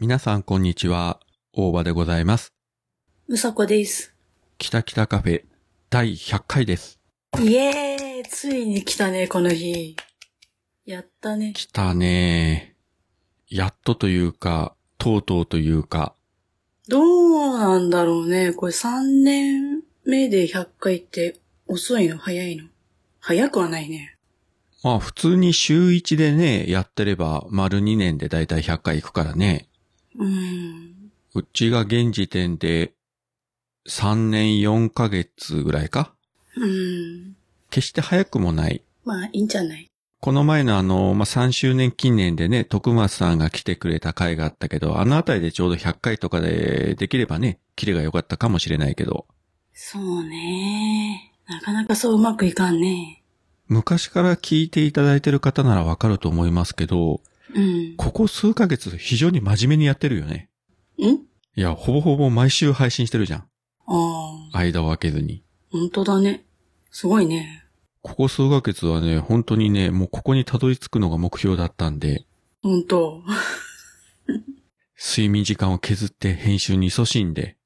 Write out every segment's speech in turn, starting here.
皆さんこんにちは。大場でございます。 うさこです。 きたきたカフェ第100回です。 イエーイ、ついに来たね、この日。やったね。 来たね。やっとというか、とうとうというか。 どうなんだろうね。これ3年目で100回って遅いの早いの？早くはないね。 まあ普通に週1でね、やってれば丸2年でだいたい100回行くからね。うちが現時点で3年4ヶ月ぐらいか。決して早くもない。 まあいいんじゃない。 この前の3周年記念でね、徳松さんが来てくれた回があったけど、あのあたりでちょうど100回とかでできればね、キレが良かったかもしれないけど。 そうね。なかなかそううまくいかんね。 昔から聞いていただいてる方ならわかると思いますけど、ここ数ヶ月非常に真面目にやってるよね。いや、ほぼほぼ毎週配信してるじゃん。間を空けずに。 本当だね。すごいね。 ここ数ヶ月はね、本当にね、もうここにたどり着くのが目標だったんで。 本当。 睡眠時間を削って編集に勤しんで。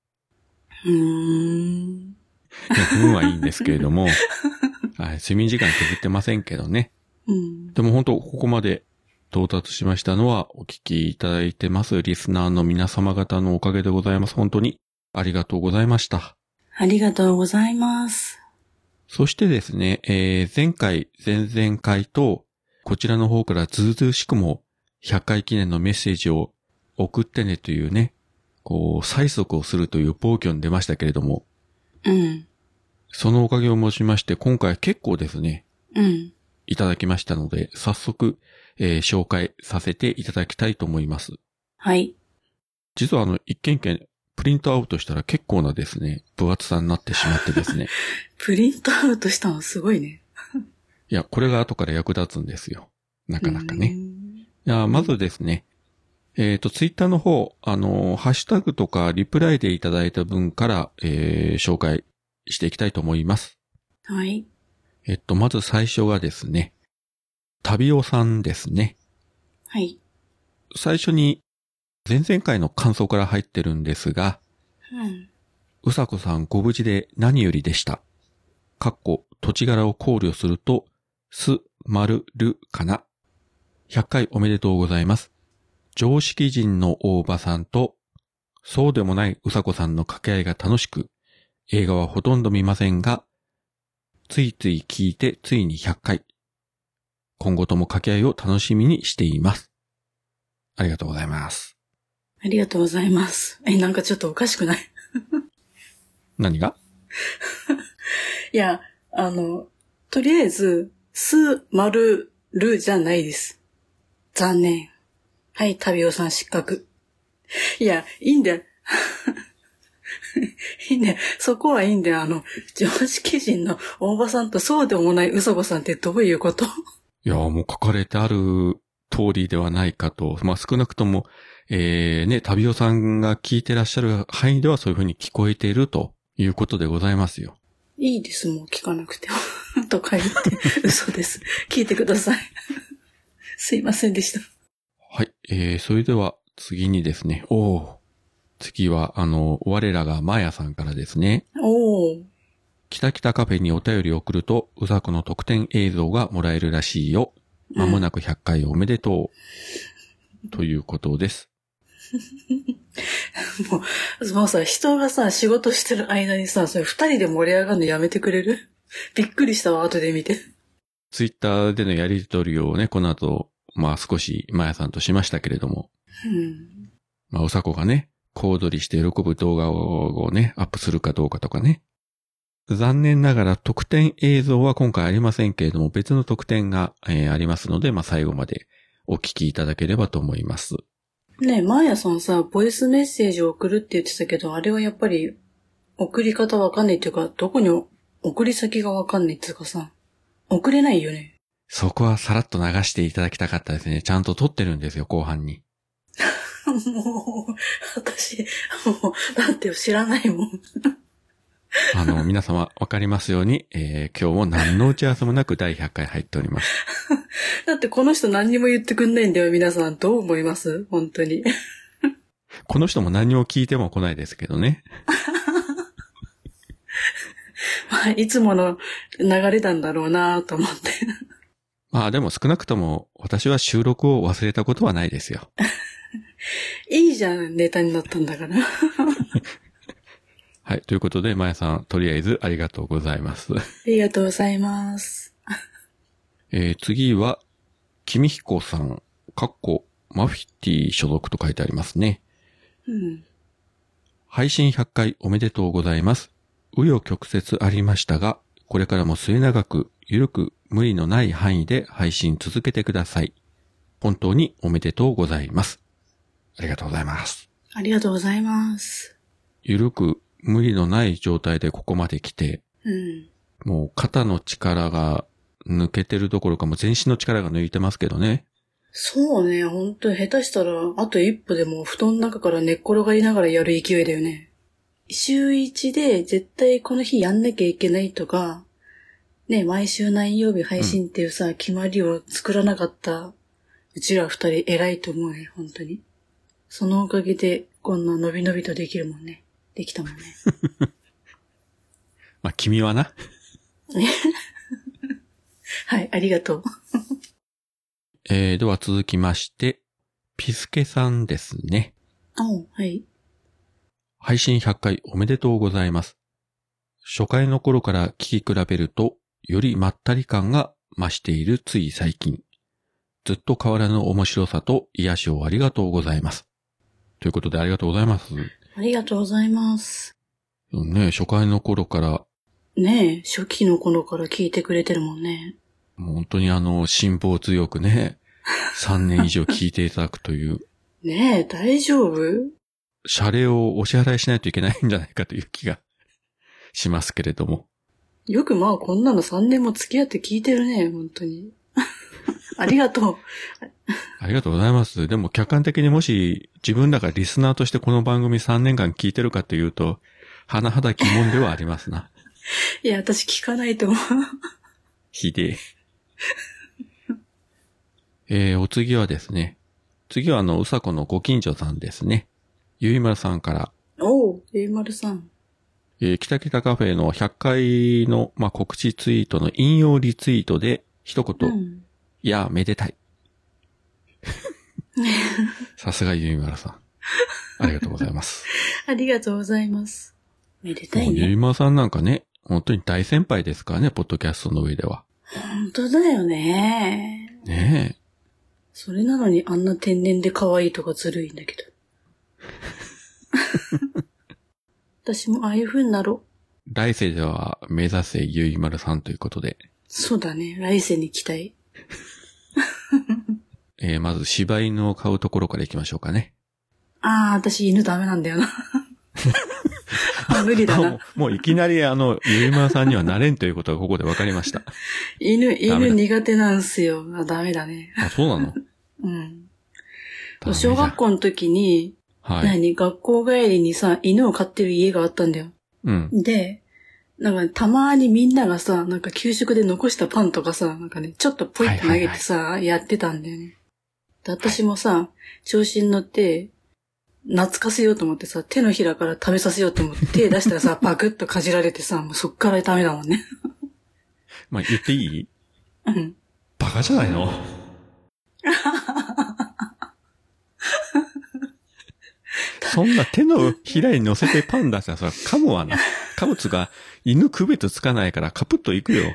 運はいいんですけれども、はい、睡眠時間削ってませんけどね。でも本当ここまで到達しましたのはお聞きいただいてますリスナーの皆様方のおかげでございます。本当にありがとうございました。 ありがとうございます。 そしてですね、前回、前々回とこちらの方からずうずうしくも100回記念のメッセージを送ってねというね、こう催促をするという暴挙に出ましたけれども、そのおかげをもちまして今回結構ですね、いただきましたので早速、紹介させていただきたいと思います。 はい。 実は一件一件プリントアウトしたら結構なですね、分厚さになってしまってですね。 プリントアウトしたのすごいね。 いや、これが後から役立つんですよ。なかなかね。いや、まずですね、ツイッターの方、ハッシュタグとかリプライでいただいた分から、紹介していきたいと思います。 はい。 まず最初がですね、旅尾さんですね。 はい。 最初に、前々回の感想から入ってるんですが、うさこさんご無事で何よりでした。土地柄を考慮すると、す、まる、るかな。100回おめでとうございます。常識人の大場さんと、そうでもないうさこさんの掛け合いが楽しく、映画はほとんど見ませんが、ついつい聞いてついに100回。今後とも掛け合いを楽しみにしています。ありがとうございます。 ありがとうございます。なんかちょっとおかしくない？ 何が？ いや、とりあえず、す、まる、るじゃないです。残念。はい、旅尾さん失格。いや、いいんだよ。いいんだよ。そこはいいんだよ。常識人の大場さんとそうでもないうさこさんってどういうこと？ いや、もう書かれてある通りではないかと。まあ、少なくとも、旅尾さんが聞いてらっしゃる範囲ではそういうふうに聞こえているということでございますよ。 いいです、もう聞かなくても。とか言って、嘘です。聞いてください。すいませんでした。 はい、それでは次にですね、次は我らがマーヤさんからですね。きたきたカフェにお便りを送ると、うさこの特典映像がもらえるらしいよ。まもなく100回おめでとう。ということです。 もうさ、人がさ、仕事してる間にさ、それ二人で盛り上がるのやめてくれる？びっくりしたわ、後で見て。 ツイッターでのやりとりをね、この後、まあ少しマヤさんとしましたけれども。まあうさこがね、小躍りして喜ぶ動画をね、アップするかどうかとかね。残念ながら特典映像は今回ありませんけれども、別の特典が、ありますので、まあ最後までお聞きいただければと思います。 ねえ、マーヤさんさ、ボイスメッセージを送るって言ってたけど、あれはやっぱり、送り方わかんないっていうか、どこに送り先がわかんないっていうかさ、送れないよね。 そこはさらっと流していただきたかったですね。ちゃんと撮ってるんですよ、後半に。 もう、私、もう、だって知らないもん。 皆様わかりますように、今日も何の打ち合わせもなく第100回入っております。 だってこの人何にも言ってくんないんだよ、皆さん。どう思います？本当に。 この人も何を聞いても来ないですけどね。 まあ、いつもの流れなんだろうなと思って。 まあでも少なくとも私は収録を忘れたことはないですよ。 いいじゃん、ネタになったんだから。 はい。ということで、まやさん、とりあえずありがとうございます。 ありがとうございます。 次は、きみひこさん、マフィティ所属と書いてありますね。 うん。 配信100回おめでとうございます。紆余曲折ありましたが、これからも末永く、ゆるく、無理のない範囲で配信続けてください。本当におめでとうございます。ありがとうございます。 ありがとうございます。 ゆるく、無理のない状態でここまで来て、 うん、 もう肩の力が抜けてるどころかもう全身の力が抜いてますけどね。 そうね、ほんと下手したらあと一歩でも布団の中から寝っ転がりながらやる勢いだよね。週1で絶対この日やんなきゃいけないとか、ね、毎週何曜日配信っていうさ、決まりを作らなかったうちら二人偉いと思うね、本当に。そのおかげでこんな伸び伸びとできるもんね。できたもんね。 まあ、君はな。 はい、ありがとう。 では続きまして、ピスケさんですね。 はい。 配信100回おめでとうございます。初回の頃から聞き比べると、よりまったり感が増しているつい最近。ずっと変わらぬ面白さと癒しをありがとうございます。ということでありがとうございます。 ありがとうございます。 ね、初回の頃から。 ねえ、初期の頃から聞いてくれてるもんね。 もう本当に辛抱強くね、3年以上聞いていただくという。 ねえ、大丈夫？ 謝礼をお支払いしないといけないんじゃないかという気がしますけれども。 よくまあこんなの3年も付き合って聞いてるね、本当に。ありがとう。 ありがとうございます。でも客観的にもし自分らがリスナーとしてこの番組3年間聞いてるかというと、甚だ疑問ではありますな。 いや、私聞かないと思う。 ひでえ。お次はですね。次はうさこのご近所さんですね。ゆいまるさんから。 ゆいまるさん。 きたきたカフェの100回の、告知ツイートの引用リツイートで一言、いや、めでたい。さすがゆいまるさん。ありがとうございます。 ありがとうございます。めでたいね。 ゆいまるさんなんかね、本当に大先輩ですからね、ポッドキャストの上では。 本当だよね。 ねえ。 それなのにあんな天然で可愛いとかずるいんだけど。私もああいう風になろう。来世では目指せゆいまるさんということで。 そうだね。来世に期待。 まず柴犬を飼うところから行きましょうかね。 私犬ダメなんだよな。無理だな。 もういきなりゆいまるさんにはなれんということがここで分かりました。 犬苦手なんすよ。ダメだね。 そうなの？ うん。小学校の時に、 はい。 学校帰りにさ、犬を飼ってる家があったんだよ。 うん。 で、たまにみんながさ、給食で残したパンとかさ、ちょっとポイって投げてさ、やってたんだよね。で、私もさ、調子に乗って、懐かせようと思ってさ、手のひらから食べさせようと思って手出したらさ、パクッとかじられてさ、もうそっからダメだもんね。 言っていい？ うん。 バカじゃないの？そんな手のひらに乗せてパン出したらさ、噛むわな。噛むつが犬区別つかないからカプッといくよ。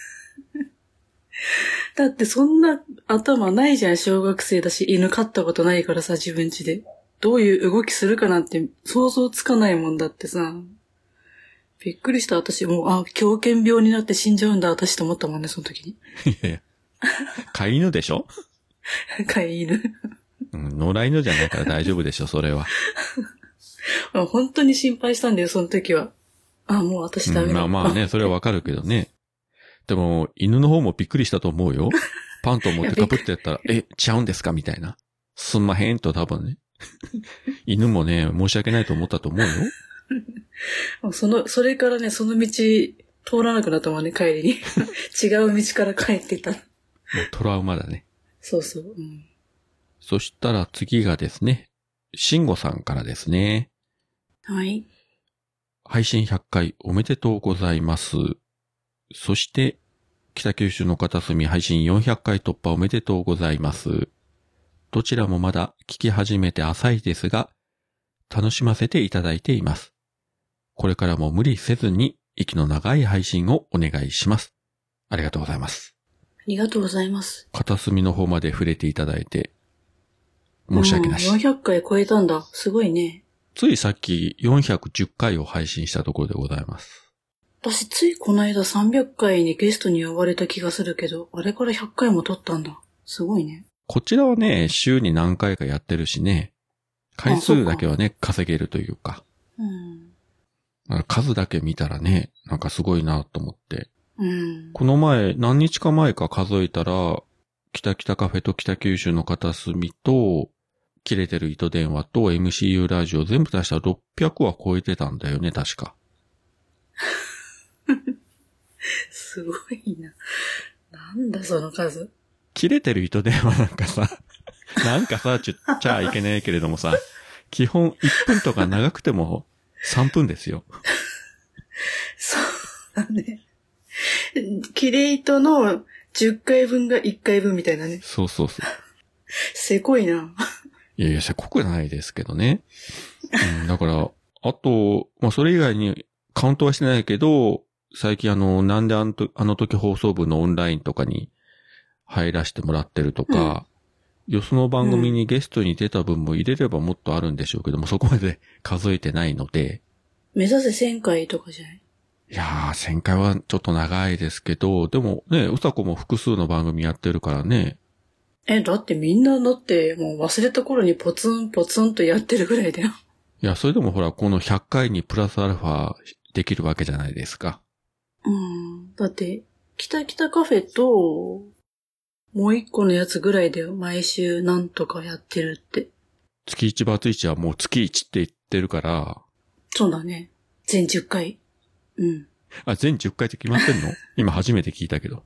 だってそんな頭ないじゃん、小学生だし、犬飼ったことないからさ、自分家で。どういう動きするかなんて想像つかないもんだってさ。びっくりした、私も狂犬病になって死んじゃうんだ、私と思ったもんね、その時に。 いやいや。飼い犬でしょ？ 飼い犬。 野良犬じゃないから大丈夫でしょ、それは。 本当に心配したんだよ、その時は。もう私ダメだ。 まあね、それはわかるけどね。でも、犬の方もびっくりしたと思うよ。パンと思ってカプってやったら、ちゃうんですかみたいな。すんまへんと多分ね。犬もね、申し訳ないと思ったと思うよ。それからね、その道通らなくなったもんね、帰りに。違う道から帰ってた。もうトラウマだね。 そうそう。うん、 そしたら次がですね、 慎吾さんからですね。 はい。 配信100回おめでとうございます。そして、北九州の片隅配信400回突破おめでとうございます。どちらもまだ聞き始めて浅いですが、楽しませていただいています。これからも無理せずに息の長い配信をお願いします。ありがとうございます。 ありがとうございます。 片隅の方まで触れていただいて、申し訳なし。 400回超えたんだ。すごいね。 ついさっき410回を配信したところでございます。 私ついこの間300回にゲストに呼ばれた気がするけど、あれから100回も撮ったんだ。すごいね。 こちらはね、週に何回かやってるしね、回数だけはね、稼げるというか。数だけ見たらね、なんかすごいなと思って。この前、何日か前か数えたら、北北カフェと北九州の片隅と、切れてる糸電話と MCU ラジオ全部足したら600は超えてたんだよね、確か。 すごいな。なんだその数。 切れてる糸電話なんかさ、ちゃいけないけれどもさ、基本1分とか長くても3分ですよ。 そうだね。切れ糸の10回分が1回分みたいなね。 そう。 せこいな。 いや、せこくないですけどね。だから、あと、それ以外にカウントはしてないけど、最近なんであの時放送部のオンラインとかに入らせてもらってるとか、よその番組にゲストに出た分も入れればもっとあるんでしょうけども、そこまで数えてないので。 目指せ1000回とかじゃない？ いやー、1000回はちょっと長いですけど、でもね、うさこも複数の番組やってるからね。 だってみんなもう忘れた頃にポツンポツンとやってるぐらいだよ。 いや、それでもほら、この100回にプラスアルファできるわけじゃないですか。 だって、北北カフェと、もう一個のやつぐらいだよ。毎週なんとかやってるって。 月1バツ1はもう月1って言ってるから。 そうだね。全10回。 全10回って決まってんの？今初めて聞いたけど。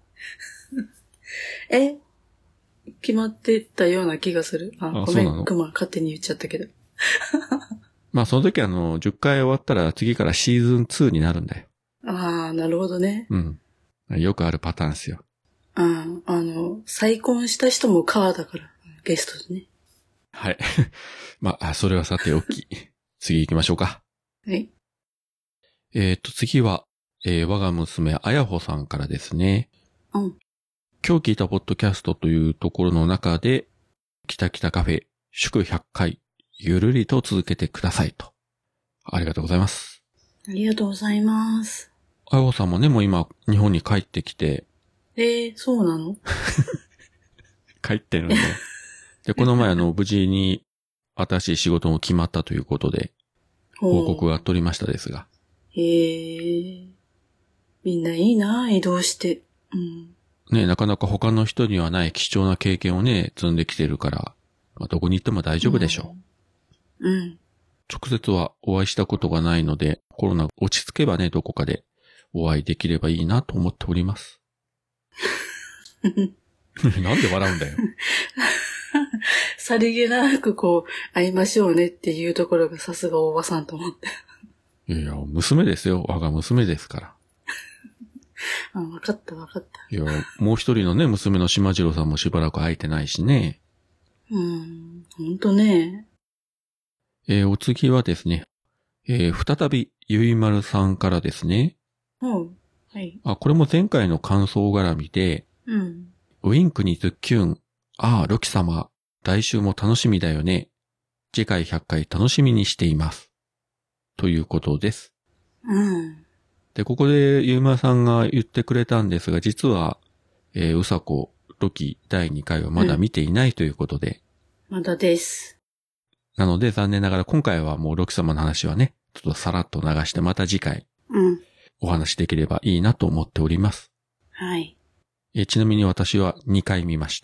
決まってたような気がする。ごめん、勝手に言っちゃったけど。 その時10回終わったら次からシーズン2になるんだよ。 なるほどね。 よくあるパターンですよ。 再婚した人もカーだから、ゲストでね。 はい。それはさておき。次行きましょうか。 はい。 次は、我が娘、あやほさんからですね。今日聞いたポッドキャストというところの中で、北北カフェ、祝100回、ゆるりと続けてくださいと。ありがとうございます。 ありがとうございます。 あやほさんもね、もう今、日本に帰ってきて。 そうなの？ 帰ってるんで。で、この前無事に新しい仕事も決まったということで、報告が取りましたですが。 みんないいな、移動して。 ね、なかなか他の人にはない貴重な経験をね、積んできてるから、どこに行っても大丈夫でしょう。直接はお会いしたことがないので、コロナ落ち着けばね、どこかでお会いできればいいなと思っております。なんで笑うんだよ。 さりげなく会いましょうねっていうところがさすがおばさんと思って。 いや、娘ですよ。我が娘ですから。 わかった。 いや、もう一人のね、娘の島次郎さんもしばらく会えてないしね。 ほんとね。 お次はですね、再びゆいまるさんからですね。 はい。 これも前回の感想絡みで、ウィンクにズッキュン、ロキ様、来週も楽しみだよね。次回100回楽しみにしています。ということです。で、ここでゆいまるさんが言ってくれたんですが、実は、うさこ、ロキ第2回はまだ見ていないということで。 まだです。 なので残念ながら今回はもうロキ様の話はね、ちょっとさらっと流してまた次回、お話できればいいなと思っております。 はい。 ちなみに私は2回見ました。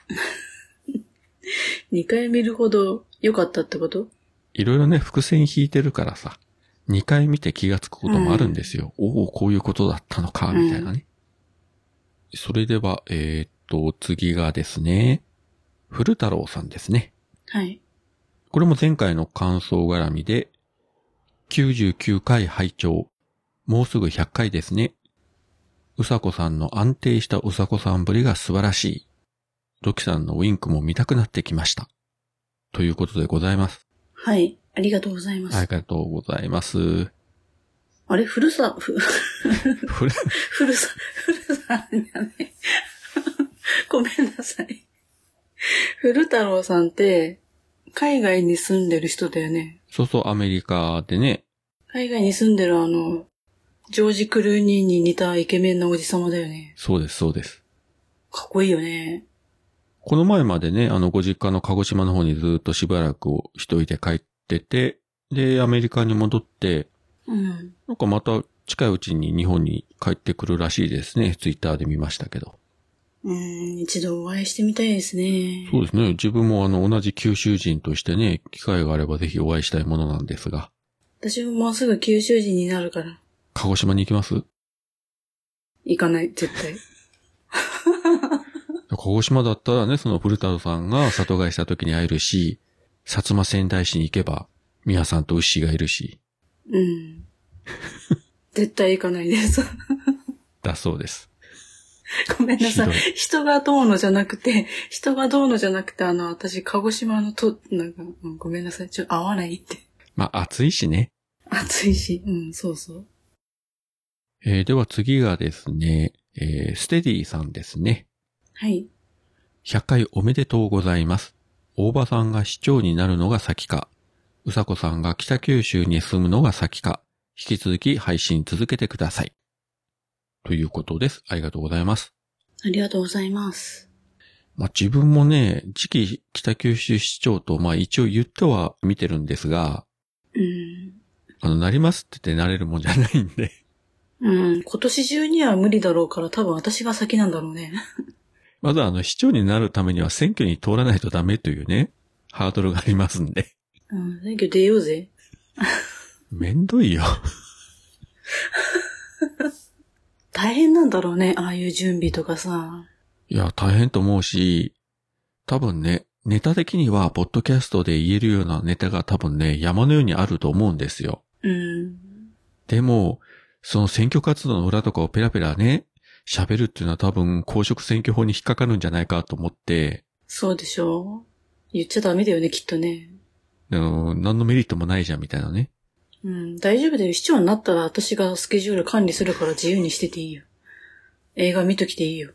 2回見るほど良かったってこと？ いろいろね、伏線引いてるからさ、2回見て気がつくこともあるんですよ。こういうことだったのか、みたいなね。それでは、次がですね、古太郎さんですね。 はい。 これも前回の感想絡みで、99回拝聴。もうすぐ100回ですね。うさこさんの安定したうさこさんぶりが素晴らしい。ロキさんのウィンクも見たくなってきました。ということでございます。 はい。ありがとうございます。 ありがとうございます。 あれ、古さじゃね。ごめんなさい。古太郎さんって、海外に住んでる人だよね。 そうそう、アメリカでね。 海外に住んでるジョージ・クルーニーに似たイケメンなおじさまだよね。 そうです、そうです。 かっこいいよね。 この前までね、ご実家の鹿児島の方にずっとしばらく一人で帰ってて、で、アメリカに戻って、なんかまた近いうちに日本に帰ってくるらしいですね。ツイッターで見ましたけど。 一度お会いしてみたいですね。 そうですね。自分も同じ九州人としてね、機会があればぜひお会いしたいものなんですが。 私ももうすぐ九州人になるから。 鹿児島に行きます？ 行かない、絶対。 鹿児島だったらね、その古太郎さんが里帰りした時に会えるし、薩摩仙台市に行けば、宮さんと牛がいるし。 絶対行かないです。 だそうです。 ごめんなさい。人がどうのじゃなくて、私、鹿児島のごめんなさい。ちょっと合わないって。 まあ、暑いしね。 暑いし、そうそう。 では次がですね、ステディさんですね。 はい。 100回おめでとうございます。大場さんが市長になるのが先か、うさこさんが北九州に住むのが先か、引き続き配信続けてください。ということです。ありがとうございます。 ありがとうございます。 まあ、自分もね、次期北九州市長と、まあ一応言っては見てるんですが、なりますって言ってなれるもんじゃないんで。 今年中には無理だろうから多分私が先なんだろうね。 まず市長になるためには選挙に通らないとダメというね、ハードルがありますんで。 選挙出ようぜ。 めんどいよ。 大変なんだろうね、ああいう準備とかさ。 いや、大変と思うし、多分ね、ネタ的には、ポッドキャストで言えるようなネタが多分ね、山のようにあると思うんですよ。でも、その選挙活動の裏とかをペラペラね、喋るっていうのは多分公職選挙法に引っかかるんじゃないかと思って。 そうでしょう。言っちゃダメだよね、きっとね。 何のメリットもないじゃん、みたいなね。 大丈夫だよ。市長になったら私がスケジュール管理するから自由にしてていいよ。映画見ときていいよ。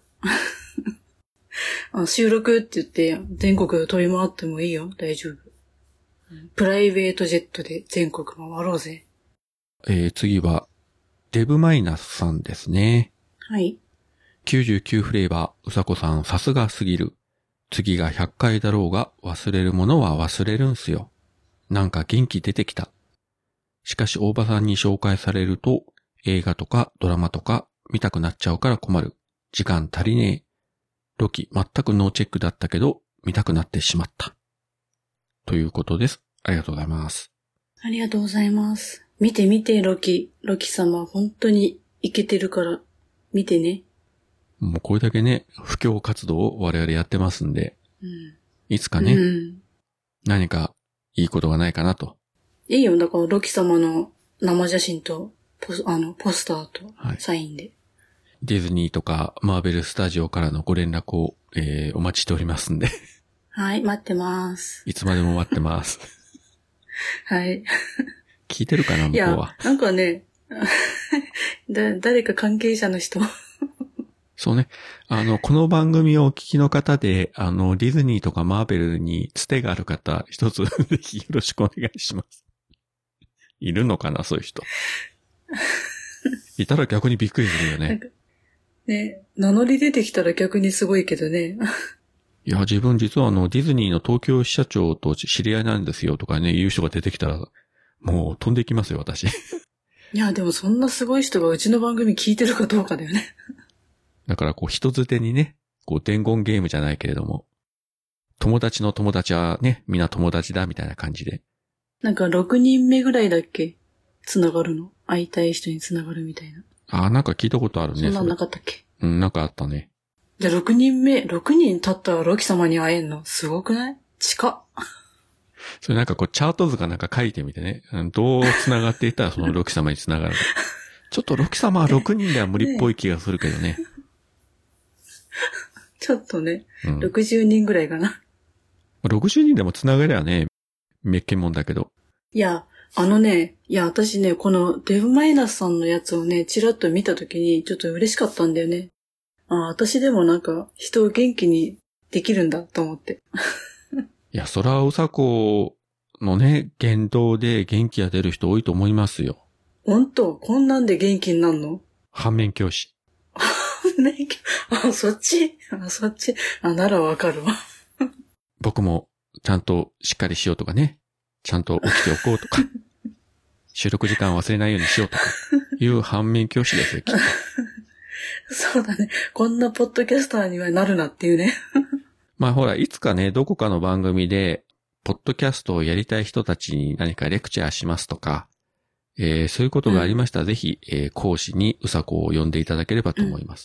収録って言って全国飛び回ってもいいよ。大丈夫。プライベートジェットで全国回ろうぜ。 次は、デブマイナスさんですね。 はい。 99フレーバー、うさこさんさすがすぎる。次が100回だろうが忘れるものは忘れるんすよ。なんか元気出てきた。しかし大場さんに紹介されると映画とかドラマとか見たくなっちゃうから困る。時間足りねえ。ロキ全くノーチェックだったけど見たくなってしまった。ということです。ありがとうございます。 ありがとうございます。見て見てロキ様本当にイケてるから見てね。 もうこれだけね、布教活動を我々やってますんで、いつかね、何かいいことがないかなと。 いいよ、だからロキ様の生写真とポスターとサインで、 ディズニーとかマーベルスタジオからのご連絡を、お待ちしておりますんで。 はい、待ってます。 いつまでも待ってます。 はい。 聞いてるかな、向こうは。 いや、なんかね、誰か関係者の人。 そうね。この番組をお聞きの方で、ディズニーとかマーベルにつてがある方、一つぜひよろしくお願いします。いるのかな、そういう人。いたら逆にびっくりするよね。 ね、名乗り出てきたら逆にすごいけどね。 いや、自分実はディズニーの東京支社長と知り合いなんですよとかね、言う人が出てきたら、もう飛んでいきますよ、私。 いや、でもそんなすごい人がうちの番組聞いてるかどうかだよね。 だから人づてにね、伝言ゲームじゃないけれども、友達の友達はね、みんな友達だみたいな感じで。 なんか6人目ぐらいだっけ？繋がるの？会いたい人に繋がるみたいな。 なんか聞いたことあるね。 そんなんなかったっけ？ なんかあったね。 じゃあ6人経ったらロキ様に会えんの？すごくない？近っ。 それなんかこうチャート図かなんか書いてみてね。どう繋がっていったらそのロキ様に繋がるか。ちょっとロキ様は6人では無理っぽい気がするけどね。 ちょっとね、60人ぐらいかな。 60人でも繋がりゃね、めっけもんだけど。 いや、私ね、このデブマイナスさんのやつをね、ちらっと見たときにちょっと嬉しかったんだよね。私でもなんか人を元気にできるんだと思って。 いや、そらうさこのね、言動で元気が出る人多いと思いますよ。 ほんと？こんなんで元気になるの？ 反面教師。 そっち。ならわかるわ。 僕もちゃんとしっかりしようとかね。ちゃんと起きておこうとか。収録時間忘れないようにしようとか。いう反面教師ですよ、きっと。 そうだね。こんなポッドキャスターにはなるなっていうね。 まあほら、いつかね、どこかの番組で、ポッドキャストをやりたい人たちに何かレクチャーしますとか、そういうことがありましたら、ぜひ、講師にうさこを呼んでいただければと思います。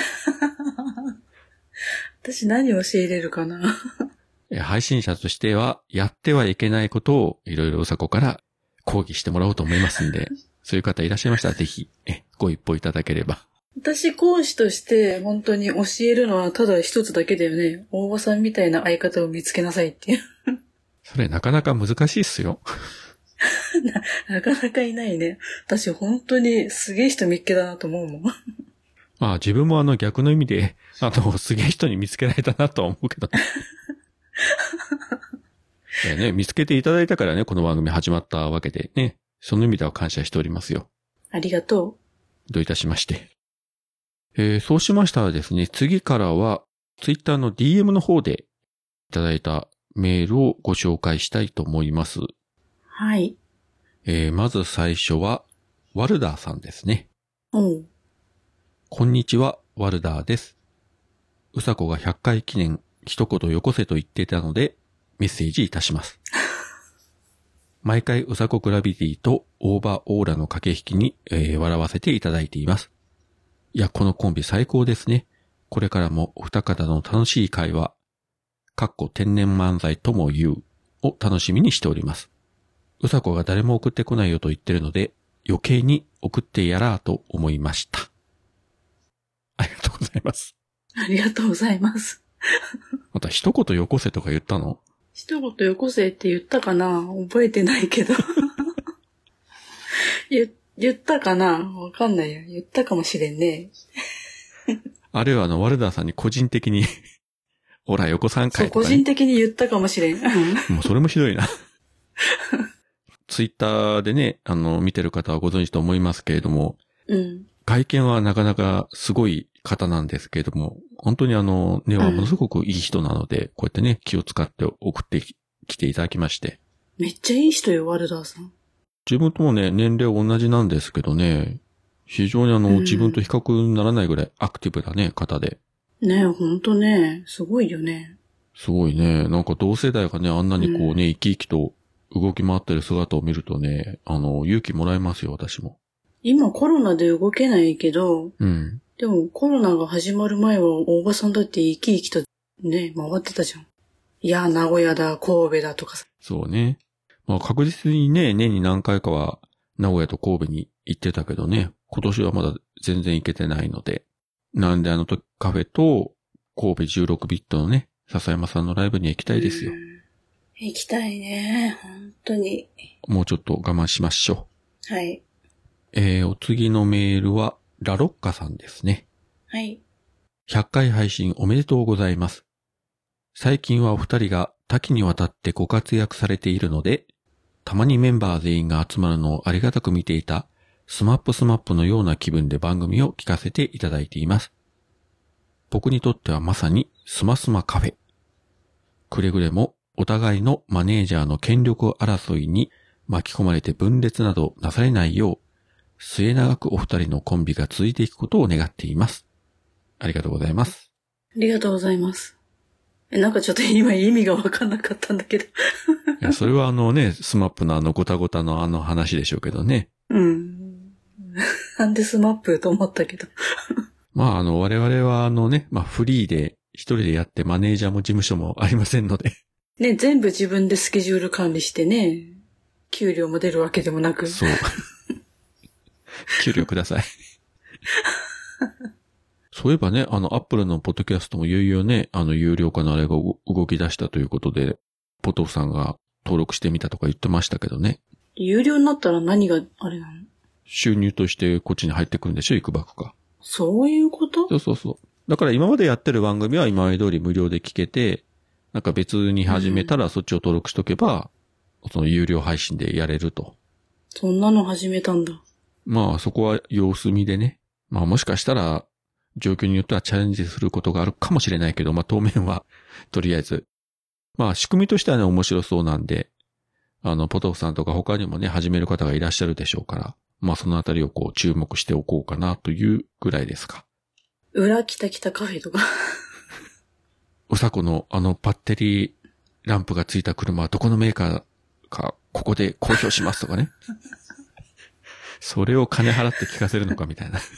私何を教えれるかな。 配信者としては、やってはいけないことをいろいろうさこから講義してもらおうと思いますんで、そういう方いらっしゃいましたら、ぜひ、ご一報いただければ。 私講師として本当に教えるのはただ一つだけだよね。大場さんみたいな相方を見つけなさいっていう。 それなかなか難しいっすよ。 なかなかいないね。私本当にすげえ人見っけだなと思うもん。 まあ自分も逆の意味で、すげえ人に見つけられたなとは思うけど。ね、見つけていただいたからね、この番組始まったわけでね。その意味では感謝しておりますよ。 ありがとう。どういたしまして。そうしましたらですね、次からは、ツイッターの DM の方でいただいたメールをご紹介したいと思います。 はい。 まず最初は、ワルダーさんですね。こんにちは、ワルダーです。うさこが100回記念、一言よこせと言っていたので、メッセージいたします。毎回うさこグラビティとオーバーオーラの駆け引きに、笑わせていただいています。いや、このコンビ最高ですね。これからもお二方の楽しい会話、天然漫才とも言う、を楽しみにしております。うさこが誰も送ってこないよと言ってるので、余計に送ってやらーと思いました。ありがとうございます。 ありがとうございます。 また一言よこせとか言ったの？ 一言よこせって言ったかな？覚えてないけど。言ったかな？わかんないよ。言ったかもしれんね。 あれはワルダーさんに個人的に、ほら、横3回とか、ね。そう、 個人的に言ったかもしれん。 もうそれもひどいな。ツイッターでね、見てる方はご存知と思いますけれども、外見はなかなかすごい方なんですけれども、本当に根はものすごくいい人なので、こうやってね、気を使って送ってきていただきまして。 めっちゃいい人よ、ワルダーさん。 自分ともね、年齢同じなんですけどね、非常に自分と比較にならないぐらいアクティブなね、方で。 ねえ、ほんとね、すごいよね。 すごいね。なんか同世代がね、あんなにこうね、生き生きと動き回ってる姿を見るとね、勇気もらえますよ、私も。 今コロナで動けないけど、でもコロナが始まる前は大場さんだって生き生きとね、回ってたじゃん。いや、名古屋だ、神戸だとかさ。 そうね。まあ確実にね、年に何回かは名古屋と神戸に行ってたけどね、今年はまだ全然行けてないので。なんでカフェと神戸16ビットのね、笹山さんのライブに行きたいですよ。 行きたいね、本当に。 もうちょっと我慢しましょう。はい。 お次のメールは、ラロッカさんですね。 はい。 100回配信おめでとうございます。最近はお二人が多岐にわたってご活躍されているので、たまにメンバー全員が集まるのをありがたく見ていたスマップのような気分で番組を聞かせていただいています。僕にとってはまさにスマカフェ。くれぐれもお互いのマネージャーの権力争いに巻き込まれて分裂などなされないよう、末永くお二人のコンビが続いていくことを願っています。ありがとうございます。 ありがとうございます。なんかちょっと今意味がわかんなかったんだけど。 いや、それはスマップのごたごたの話でしょうけどね。 なんでスマップと思ったけど。 まあ我々はフリーで一人でやってマネージャーも事務所もありませんので。 ね、全部自分でスケジュール管理してね、給料も出るわけでもなく。 そう。給料ください。そういえばね、アップルのポッドキャストもいよいよね、有料化のあれが動き出したということで、ポトフさんが登録してみたとか言ってましたけどね。 有料になったら何があれなの？ 収入としてこっちに入ってくるんでしょ、いくばくか。 そういうこと？ そうそうそう。だから今までやってる番組は今まで通り無料で聞けて、なんか別に始めたらそっちを登録しとけば、その有料配信でやれると。 そんなの始めたんだ。 まあそこは様子見でね。まあもしかしたら状況によってはチャレンジすることがあるかもしれないけど、まあ当面はとりあえず。まあ仕組みとしてはね面白そうなんで、ポトフさんとか他にもね始める方がいらっしゃるでしょうから、まあそのあたりをこう注目しておこうかなというぐらいですか。 裏北北カフェとか。 うさこのバッテリーランプがついた車はどこのメーカーかここで公表しますとかね。それを金払って聞かせるのかみたいな。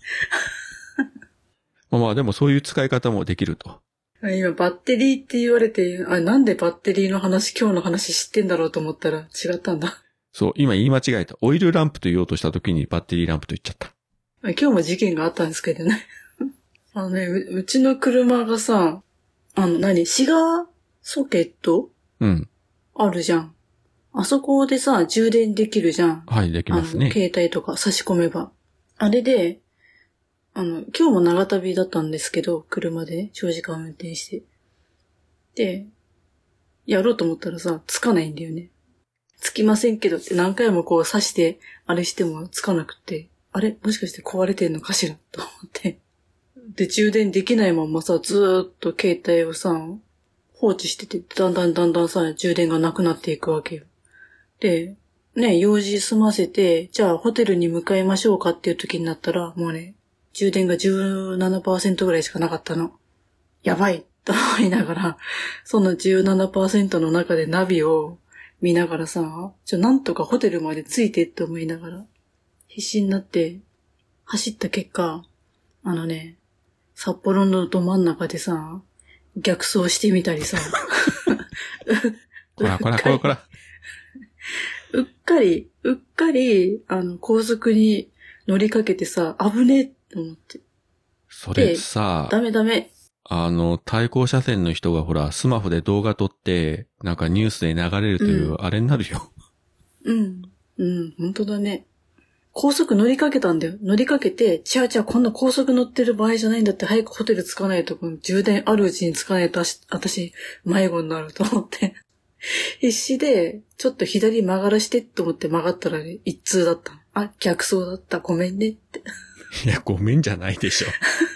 まあでもそういう使い方もできると。 今バッテリーって言われて、なんでバッテリーの話、今日の話知ってんだろうと思ったら違ったんだ。 そう、今言い間違えた。オイルランプと言おうとした時にバッテリーランプと言っちゃった。 今日も事件があったんですけどね。うちの車がさ、シガーソケット？ うん。 あるじゃん。あそこでさ、充電できるじゃん。 はい、できますね。 携帯とか差し込めば。あれで、今日も長旅だったんですけど、車で長時間運転して。で、やろうと思ったらさ、つかないんだよね。つきませんけどって何回もこう刺して、あれしてもつかなくて、あれもしかして壊れてんのかしらと思って。で、充電できないままさ、ずーっと携帯をさ、放置してて、だんだんさ、充電がなくなっていくわけよ。で、ね、用事済ませて、じゃあホテルに向かいましょうかっていう時になったら、もうね、充電が 17% ぐらいしかなかったの。やばいと思いながら、その 17% の中でナビを見ながらさ、なんとかホテルまで着いてって思いながら、必死になって走った結果、札幌のど真ん中でさ、逆走してみたりさ。 こら。 うっかり、高速に乗りかけてさ、危ねえって思って。 それさ、 ダメ。 対向車線の人がほら、スマホで動画撮って、なんかニュースで流れるという、あれになるよ。 本当だね。高速乗りかけたんだよ。乗りかけて、違う、こんな高速乗ってる場合じゃないんだって、早くホテル着かないと、充電あるうちに着かないと、私、迷子になると思って。必死で、ちょっと左曲がらしてと思って曲がったらね、一通だった。あ、逆走だった。ごめんねって。 いや、ごめんじゃないでしょ。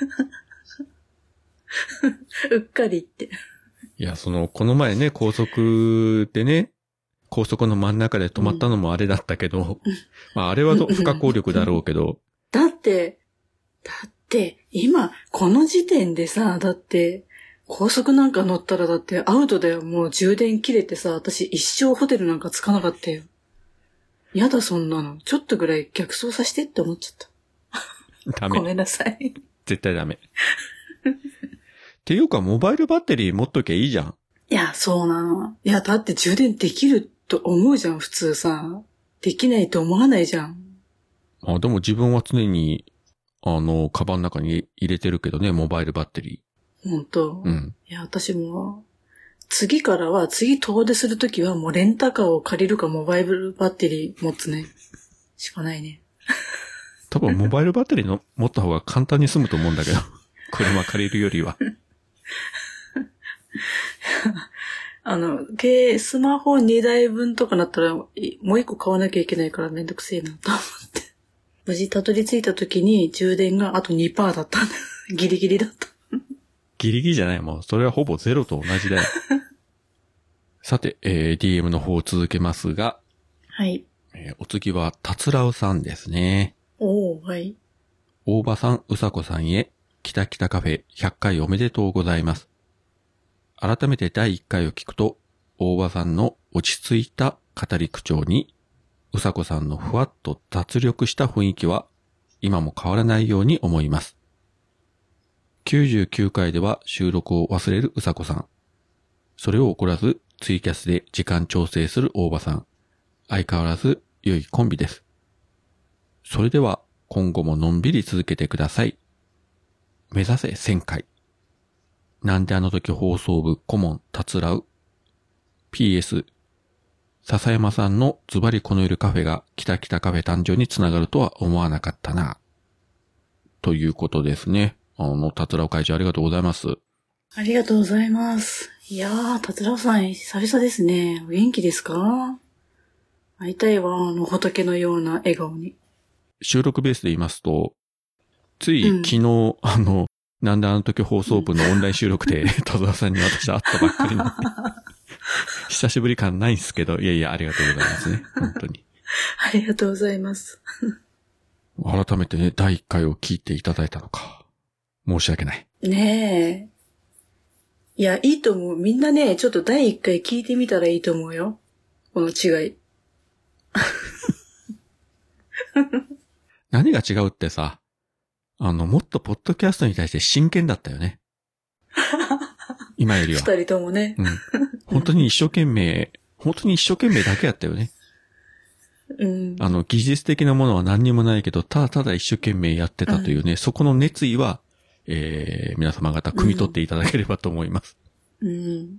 うっかりって。 いや、この前ね、高速でね、高速の真ん中で止まったのもあれだったけど、まああれは不可抗力だろうけど。 だって、今、この時点でさ、高速なんか乗ったらだってアウトだよ。もう充電切れてさ、私一生ホテルなんか着かなかったよ。やだそんなの。ちょっとぐらい逆走させてって思っちゃった。 ダメ。 ごめんなさい。 絶対ダメ。っていうか、モバイルバッテリー持っときゃいいじゃん。 いや、そうなの。いや、だって充電できると思うじゃん、普通さ。できないと思わないじゃん。 あ、でも自分は常に、カバンの中に入れてるけどね、モバイルバッテリー。ほんと？ うん。 いや、私も、次遠出するときはもうレンタカーを借りるかモバイルバッテリー持つね。しかないね。 多分モバイルバッテリーの持った方が簡単に済むと思うんだけど。車借りるよりは。 スマホ2台分とかなったら、もう1個買わなきゃいけないからめんどくせえなと思って。無事たどり着いた時に充電があと 2% だったんだ。ギリギリだった。 ギリギリじゃない。もう、それはほぼゼロと同じだよ。さて、DM の方を続けますが。 はい。 お次は、たつらうさんですね。 はい。 大場さん、うさこさんへ、きたきたカフェ100回おめでとうございます。改めて第1回を聞くと、大場さんの落ち着いた語り口調に、うさこさんのふわっと脱力した雰囲気は、今も変わらないように思います。99回では収録を忘れるうさこさん。それを怒らず、 ツイキャスで時間調整する大場さん。相変わらず良いコンビです。それでは今後ものんびり続けてください。目指せ1000回。なんであの時放送部顧問たつらう。PS、笹山さんのズバリこの夜カフェがキタキタカフェ誕生につながるとは思わなかったな。ということですね。たつらう会長ありがとうございます。 ありがとうございます。いやー、たつらうさん久々ですね。お元気ですか？会いたいわ、仏のような笑顔に。 収録ベースで言いますと、つい昨日、なんであの時放送部のオンライン収録で、田沢さんに私会ったばっかりの久しぶり感ないんですけど、いやいや、ありがとうございますね。本当に。 ありがとうございます。 改めてね、第1回を聞いていただいたのか。申し訳ない。 ねえ。いや、いいと思う。みんなね、ちょっと第1回聞いてみたらいいと思うよ。この違い。 何が違うってさ、もっとポッドキャストに対して真剣だったよね。今よりは。 二人ともね。 うん。本当に一生懸命だけやったよね。 うん。 技術的なものは何にもないけど、ただただ一生懸命やってたというね、そこの熱意は、皆様方汲み取っていただければと思います。 うん。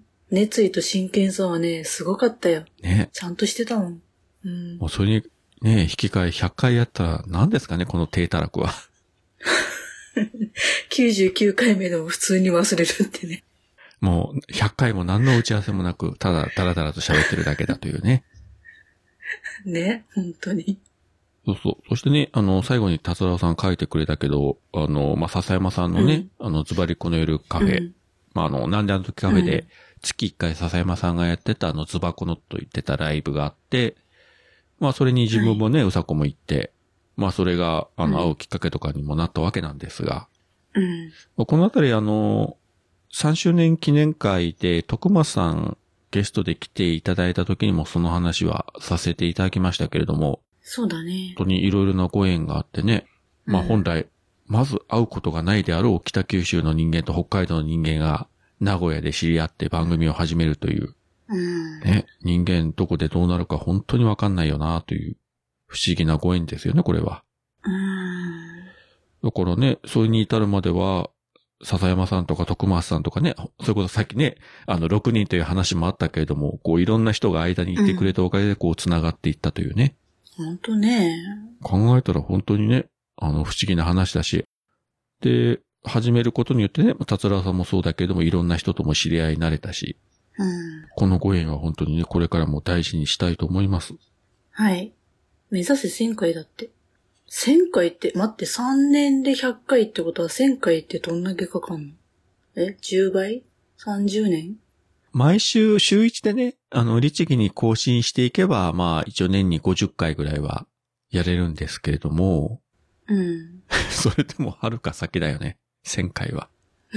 熱意と真剣さはね、すごかったよ。 ね。 ちゃんとしてたもん。うん。 もうそれに、ね、引き換え100回やったら何ですかね、この低たらくは。 99回目でも普通に忘れるってね。 もう100回も何の打ち合わせもなく、ただダラダラと喋ってるだけだというね。 ね、本当に。 そうそう。そしてね、最後に達郎さん書いてくれたけど、笹山さんのね、ズバリこの夜カフェ。なんであの時カフェで、月1回笹山さんがやってたズバコノと言ってたライブがあって、それに自分もね、うさこも行って、それが、会うきっかけとかにもなったわけなんですが、このあたり3周年記念会で、徳松さんゲストで来ていただいた時にもその話はさせていただきましたけれども、 そうだね。 本当にいろいろなご縁があってね、本来、まず会うことがないであろう北九州の人間と北海道の人間が名古屋で知り合って番組を始めるという、ね、人間どこでどうなるか本当にわかんないよなという不思議なご縁ですよね、これは。だからね、それに至るまでは、笹山さんとか徳松さんとかね、それこそさっきね、6人という話もあったけれども、いろんな人が間にいてくれたおかげで繋がっていったというね。 本当ね。 考えたら本当にね、不思議な話だし。で、始めることによってね、達郎さんもそうだけれども、いろんな人とも知り合いになれたし、このご縁は本当にね、これからも大事にしたいと思います。 はい。目指せ1000回だって。1000回って、待って、3年で100回ってことは1000回ってどんだけかかんの？10倍 ?30 年？ 毎週、週1でね、律儀に更新していけば、一応年に50回ぐらいはやれるんですけれども、それでもはるか先だよね、1000回は。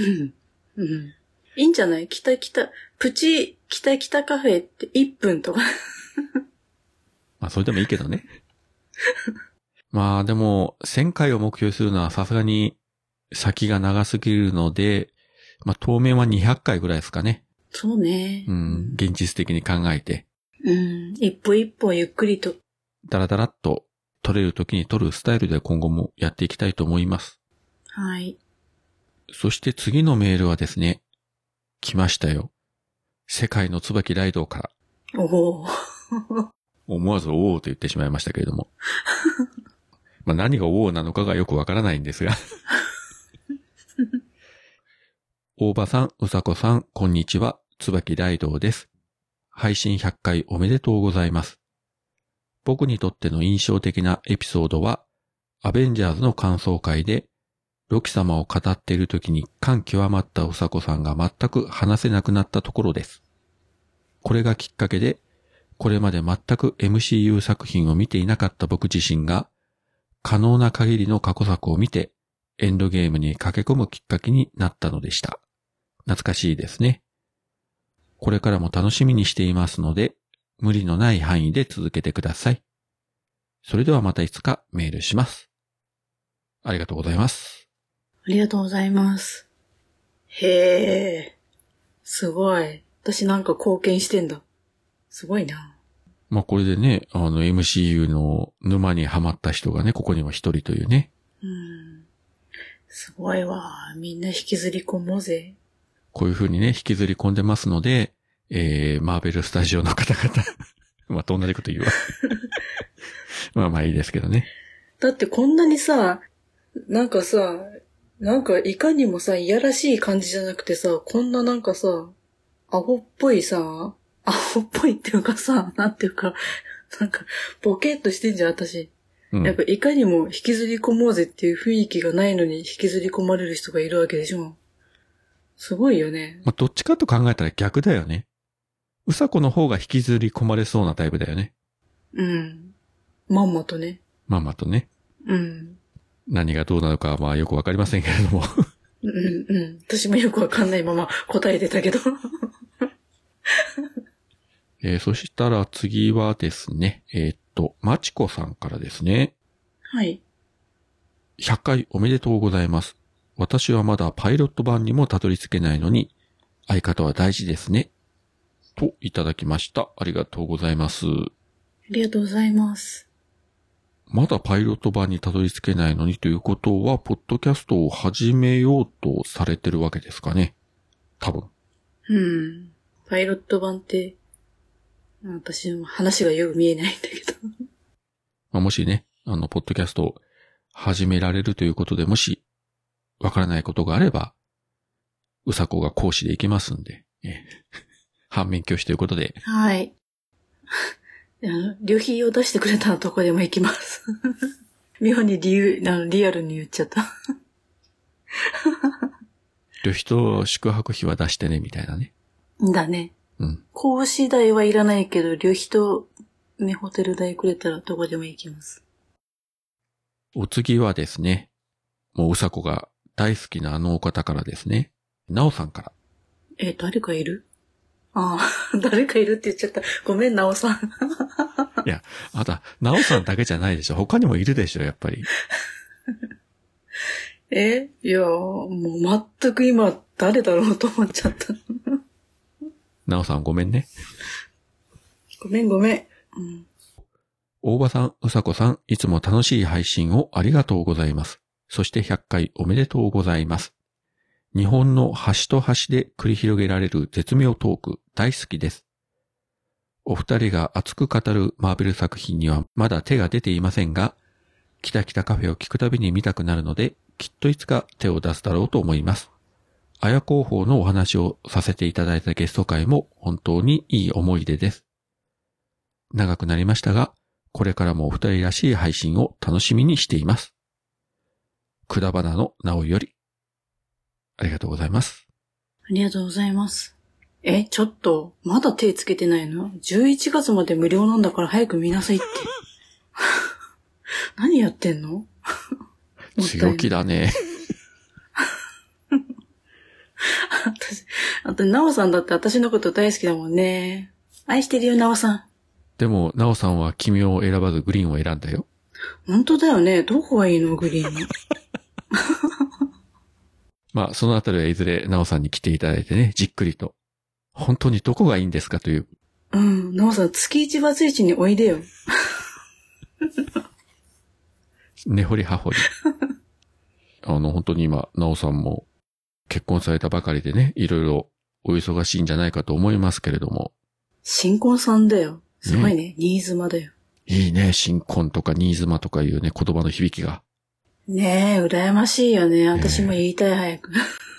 いいんじゃない？プチ北カフェって1分とか。 それでもいいけどね。でも、1000回を目標にするのはさすがに先が長すぎるので、当面は200回ぐらいですかね。 そうね。 現実的に考えて。 一歩一歩ゆっくりと。 だらだらっと取れる時に取るスタイルで今後もやっていきたいと思います。 はい。 そして次のメールはですね、来ましたよ。世界の椿ライドから。 おお。 思わずおおと言ってしまいましたけれども。何がおおなのかがよくわからないんですが。大場さん、うさこさん、こんにちは。椿ライドです。配信100回おめでとうございます。僕にとっての印象的なエピソードは、アベンジャーズの感想会で、ロキ様を語っている時に感極まったうさこさんが全く話せなくなったところです。これがきっかけで、これまで全く MCU 作品を見ていなかった僕自身が、可能な限りの過去作を見て、エンドゲームに駆け込むきっかけになったのでした。懐かしいですね。これからも楽しみにしていますので、無理のない範囲で続けてください。それではまたいつかメールします。ありがとうございます。 ありがとうございます。へえ、すごい。 私なんか貢献してんだ。すごいな。 まあこれでね、MCU の沼にはまった人がね、ここには一人というね。 すごいわ。みんな引きずり込もうぜ。 こういう風にね、引きずり込んでますので、マーベルスタジオの方々。まあ、同じこと言うわ。まあまあいいですけどね。 だってこんなにさ、なんかいかにもさ、いやらしい感じじゃなくてさ、こんななんかさ、アホっぽいっていうかさ、なんていうか、なんか、ボケっとしてんじゃん、私。やっぱいかにも引きずり込もうぜっていう雰囲気がないのに引きずり込まれる人がいるわけでしょ。すごいよね。 まあ、どっちかと考えたら逆だよね。うさこの方が引きずり込まれそうなタイプだよね。 まんまとね。 まんまとね。何がどうなのかはまあよくわかりませんけれども。 私もよくわかんないまま答えてたけど。 そしたら次はですね、まちこさんからですね。 はい。 100回おめでとうございます。私はまだパイロット版にもたどり着けないのに、相方は大事ですね。といただきました。ありがとうございます。 ありがとうございます。 まだパイロット版にたどり着けないのにということは、ポッドキャストを始めようとされてるわけですかね。多分。 パイロット版って、私も話がよく見えないんだけど。 まあ、もしね、ポッドキャストを始められるということで、もし、わからないことがあれば、うさこが講師でいきますんで、反面教師ということで。 はい。旅費を出してくれたとこでも行きます。妙にリアルに言っちゃった。 旅費と宿泊費は出してね、みたいなね。 だね。講師代はいらないけど、旅費とね、ホテル代くれたらどこでも行きます。 お次はですね、もううさこが大好きなあのお方からですね、なおさんから。 誰かいる？誰かいるって言っちゃった。ごめん、なおさん。 いや、また、なおさんだけじゃないでしょ。他にもいるでしょ、やっぱり。 いや、もう全く今、誰だろうと思っちゃった。 なおさんごめんね。 ごめん。 大場さん、うさこさん、いつも楽しい配信をありがとうございます。そして100回おめでとうございます。日本の端と端で繰り広げられる絶妙トーク、大好きです。お二人が熱く語るマーベル作品にはまだ手が出ていませんが、キタキタカフェを聞くたびに見たくなるので、きっといつか手を出すだろうと思います。綾広報のお話をさせていただいたゲスト会も本当にいい思い出です。長くなりましたが、これからもお二人らしい配信を楽しみにしています。くだばなのなおより。ありがとうございます。 ありがとうございます。ちょっと、まだ手つけてないの？ 11 月まで無料なんだから早く見なさいって。何やってんの？ 強気だね。 あと、なおさんだって私のこと大好きだもんね。愛してるよ、なおさん。 でも、なおさんは君を選ばずグリーンを選んだよ。 本当だよね。どこがいいの、グリーンの。 まあ、そのあたりはいずれなおさんに来ていただいてね、じっくりと。本当にどこがいいんですかという。 なおさん、月一バツイチにおいでよ。 根掘り葉掘り。本当に今、なおさんも結婚されたばかりでね、いろいろお忙しいんじゃないかと思いますけれども。 新婚さんだよ。すごいね。新妻だよ。 いいね。新婚とか新妻とかいうね、言葉の響きが。 ねえ、羨ましいよね。私も言いたい、早く。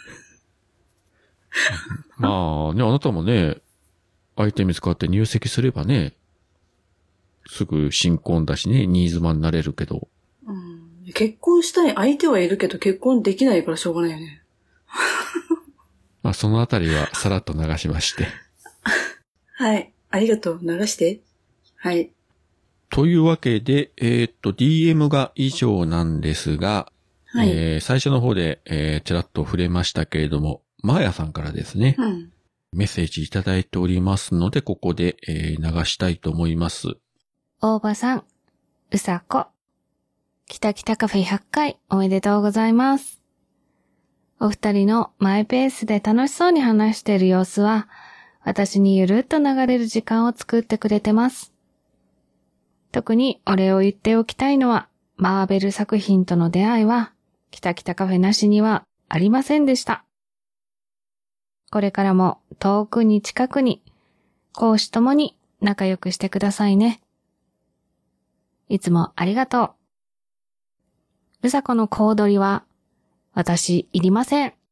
まあね、あなたもね、相手見つかって入籍すればね、すぐ新婚だしね、新妻になれるけど。 結婚したい相手はいるけど結婚できないからしょうがないよね。 まあそのあたりはさらっと流しまして。 はい。ありがとう。流して。はい。 というわけで、DM が以上なんですが、はい、最初の方で、ちらっと触れましたけれども、マーヤさんからですね、メッセージいただいておりますので、ここで、流したいと思います。 大場さん、うさこ、きたきたカフェ100回おめでとうございます。お二人のマイペースで楽しそうに話している様子は、 私にゆるっと流れる時間を作ってくれてます。特にお礼を言っておきたいのは、マーベル作品との出会いは、キタキタカフェなしにはありませんでした。これからも遠くに近くに、公私ともに仲良くしてくださいね。いつもありがとう。うさこの小躍りは、私いりません。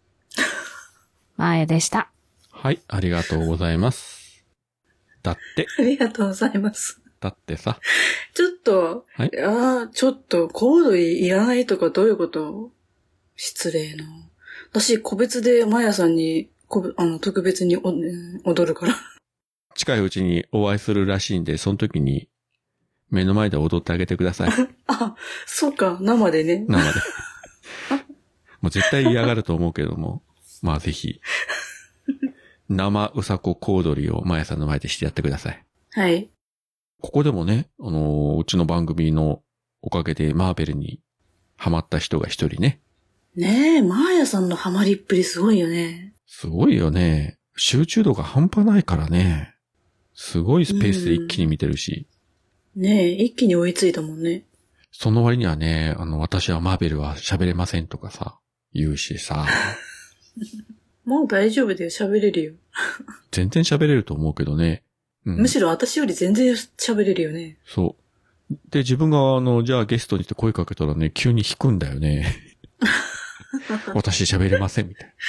前でした。 はい、ありがとうございます。だって。 ありがとうございます。 だってさ。 ちょっと、 はい、 ちょっと、コードいらないとかどういうこと？失礼な。私、個別でマヤさんに、特別に踊るから。 近いうちにお会いするらしいんで、その時に、目の前で踊ってあげてください。 あ、そうか、生でね。 生で。もう絶対嫌がると思うけども、まあぜひ、生うさこ小躍りをマヤさんの前でしてやってください。 はい。 ここでもね、うちの番組のおかげでマーベルにハマった人が一人ね。 ねえ、マーヤさんのハマりっぷりすごいよね。 すごいよね。集中度が半端ないからね。すごいスペースで一気に見てるし。 ねえ、一気に追いついたもんね。 その割にはね、私はマーベルは喋れませんとかさ、言うしさ。 もう大丈夫だよ、喋れるよ。 全然喋れると思うけどね。 うん、むしろ私より全然喋れるよね。 そう。で、自分がじゃあゲストにって声かけたらね、急に引くんだよね。私喋れません、みたい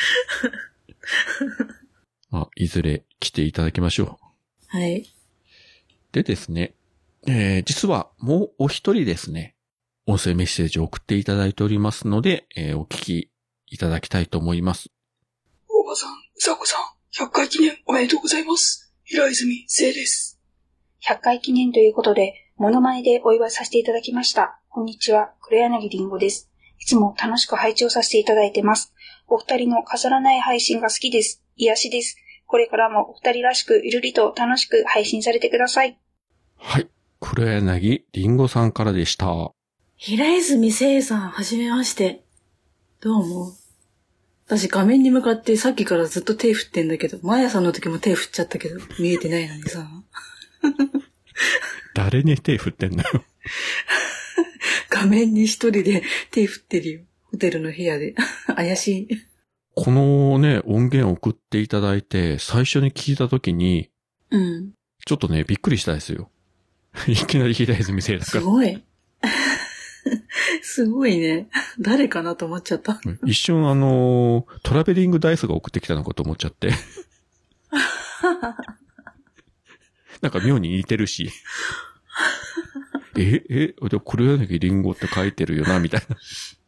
な。いずれ来ていただきましょう。はい。 でですね、実はもうお一人ですね、音声メッセージを送っていただいておりますので、お聞きいただきたいと思います。 大場さん、うさこさん、100回記念おめでとうございます。平泉聖です。100回記念ということで、モノマネでお祝いさせていただきました。こんにちは、黒柳りんごです。いつも楽しく拝聴させていただいてます。お二人の飾らない配信が好きです。癒しです。これからもお二人らしくゆるりと楽しく配信されてください。 はい、黒柳りんごさんからでした。 平泉聖さん、はじめまして。どうも。私画面に向かってさっきからずっと手振ってんだけど、マヤさんの時も手振っちゃったけど、見えてないのにさ。 誰に手振ってんのよ。 画面に一人で手振ってるよ。ホテルの部屋で。怪しい。 このね、音源を送っていただいて、最初に聞いた時に、 うん。 ちょっとね、びっくりしたですよ。いきなり平泉聖だから。 すごい。すごいね。誰かなと思っちゃった。 一瞬トラベリングダイスが送ってきたのかと思っちゃって。なんか妙に似てるし。黒柳りんごって書いてるよな、みたいな。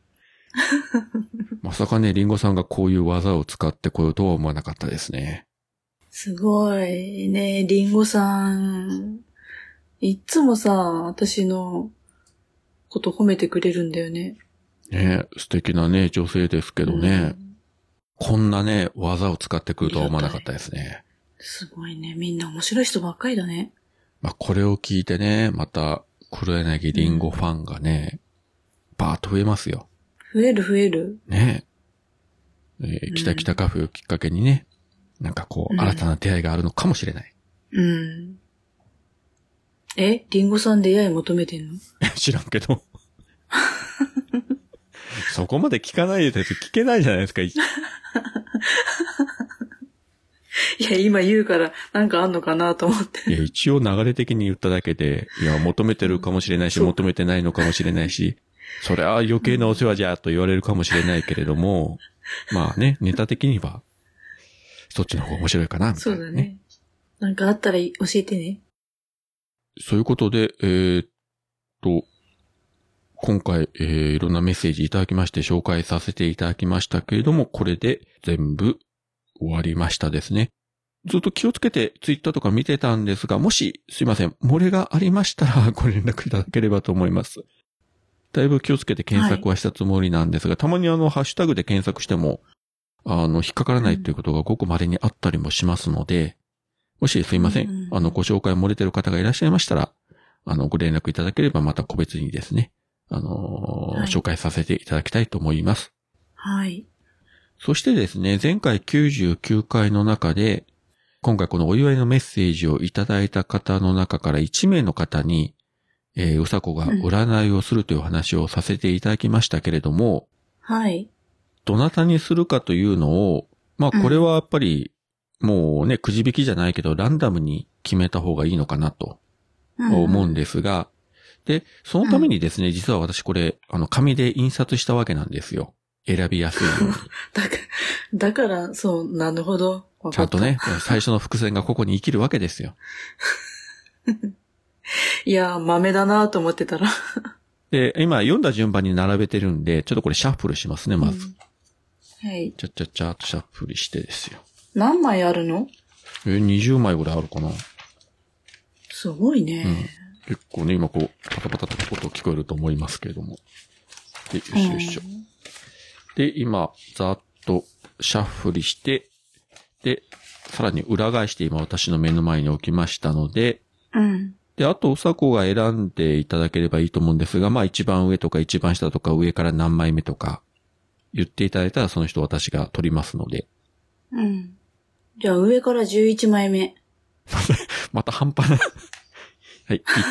まさかね、りんごさんがこういう技を使ってこようとは思わなかったですね。 すごいね、りんごさん。いっつもさ、私のこと褒めてくれるんだよね。 ね、素敵なね、女性ですけどね。こんなね、技を使ってくるとは思わなかったですね。 すごいね。みんな面白い人ばっかりだね。 まあ、これを聞いてね、また、黒柳りんごファンがね、バーッと増えますよ。 増える。 ねえ。キタキタカフェをきっかけにね、なんかこう、新たな出会いがあるのかもしれない。 うん。りんごさん出会い求めてんの？ 知らんけど。そこまで聞かないで聞けないじゃないですか。いや、今言うから、なんかあんのかなと思って。 いや、一応流れ的に言っただけで、いや、求めてるかもしれないし、求めてないのかもしれないし、それは余計なお世話じゃと言われるかもしれないけれども、まあね、ネタ的には、そっちの方が面白いかな、みたいな、ね。 そうだね。なんかあったら教えてね。 そういうことで、今回、いろんなメッセージいただきまして紹介させていただきましたけれども、これで全部終わりましたですね。ずっと気をつけてツイッターとか見てたんですが、もしすいません、漏れがありましたらご連絡いただければと思います。だいぶ気をつけて検索はしたつもりなんですが、たまにハッシュタグで検索しても、引っかからないということがごく稀にあったりもしますので、もしすいません、ご紹介漏れてる方がいらっしゃいましたら、ご連絡いただければまた個別にですね、紹介させていただきたいと思います。 はい。 そしてですね、前回99回の中で、 今回このお祝いのメッセージをいただいた方の中から1名の方に、うさこが占いをするという話をさせていただきましたけれども、 はい。 どなたにするかというのを、まあこれはやっぱり、もうね、くじ引きじゃないけど、ランダムに決めた方がいいのかなと思うんですが、で、そのためにですね、実は私これ、紙で印刷したわけなんですよ。選びやすいように。 だから、そう、なるほど。 ちゃんとね、最初の伏線がここに生きるわけですよ。 いや、豆だなと思ってたら。 で、今読んだ順番に並べてるんで、ちょっとこれシャッフルしますね、まず。 はい。 ちゃっとシャッフルしてですよ。 何枚あるの ？20枚ぐらいあるかな。 すごいね。 結構ね、今こう、パタパタと音聞こえると思いますけれども。で、よしよしょ。で、今、ざっとシャッフルして、で、さらに裏返して今私の目の前に置きましたので、で、あと、うさこが選んでいただければいいと思うんですが、まあ一番上とか一番下とか上から何枚目とか言っていただいたらその人私が取りますので。 じゃあ上から11枚目。 また半端な。はい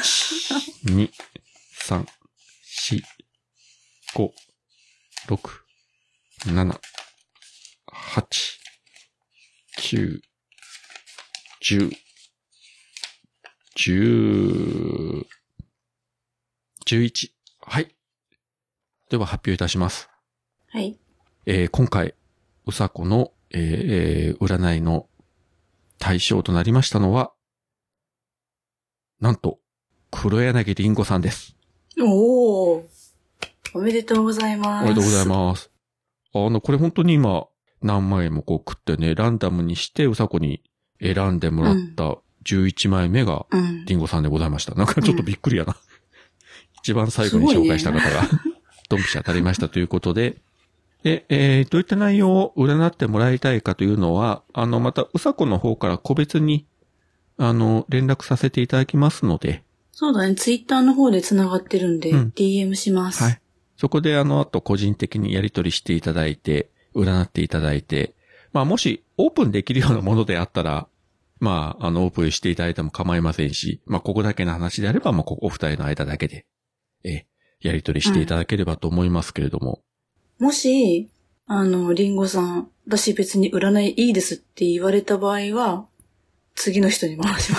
。1、2、3、4、5、6、7、8、9、10、11。はい。では発表いたします。 はい。 今回、うさこの、占いの対象となりましたのは、なんと、黒柳りんごさんです。 おめでとうございます。 おめでとうございます。これ本当に今、何枚もこう食ってね、ランダムにして、うさこに選んでもらった11枚目が、りんごさんでございました。なんかちょっとびっくりやな。一番最後に紹介した方が、ドンピシャ当たりましたということで、で、どういった内容を占ってもらいたいかというのは、また、うさこの方から個別に、連絡させていただきますので。 そうだね、ツイッターの方で繋がってるんで、DM します。 はい。そこであと個人的にやり取りしていただいて、占っていただいて、まあもしオープンできるようなものであったら、まあ、オープンしていただいても構いませんし、まあここだけの話であれば、まあお二人の間だけで、やり取りしていただければと思いますけれども。 もし、りんごさん、私別に占いいいですって言われた場合は、次の人に回します。